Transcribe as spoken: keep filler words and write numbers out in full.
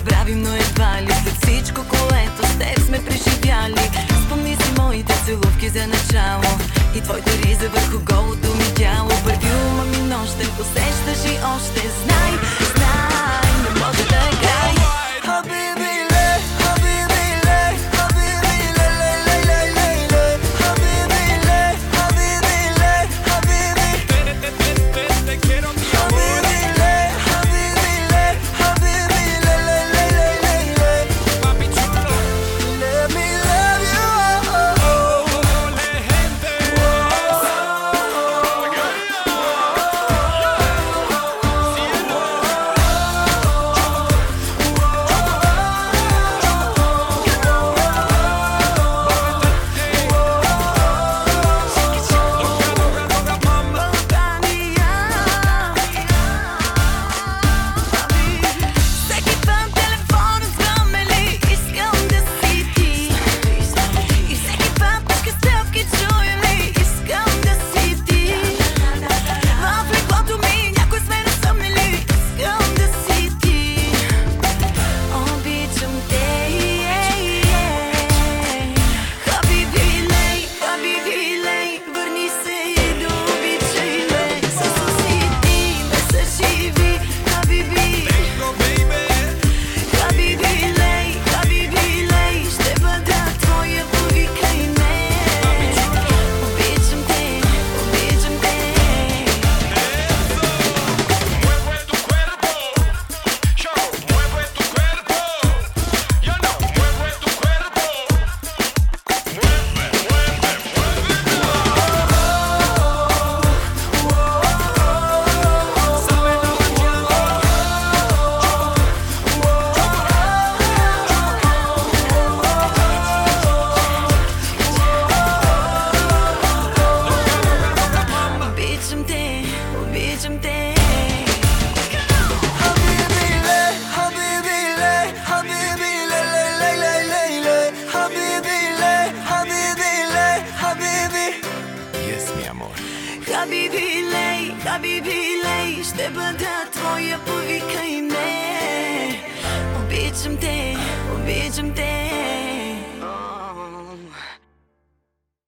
забравим, но едва ли след всичко, което с теб сме преживяли. Спомни си моите целувки за начало и твоите риза върху голото ми тяло. Парфюма ми нощен усещаш и още знай, знай, не може да е край. Хабиби лей, хабиби лей, ще бъда твоя, повикай ме. Обичам те, обичам те.